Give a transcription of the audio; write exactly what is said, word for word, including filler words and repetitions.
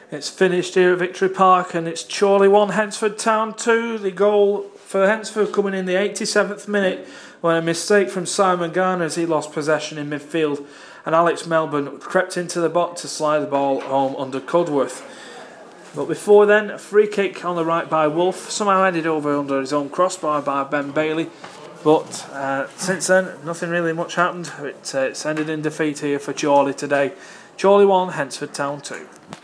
It's finished here at Victory Park, and it's Chorley one, Hednesford Town two. The goal for Hednesford coming in the eighty-seventh minute when a mistake from Simon Garner as he lost possession in midfield, and Alex Melbourne crept into the box to slide the ball home under Cudworth. But before then, a free kick on the right by Wolf, somehow headed over under his own crossbar by Ben Bailey. But uh, since then, nothing really much happened. It, uh, it's ended in defeat here for Chorley today. Chorley one, Hednesford Town two.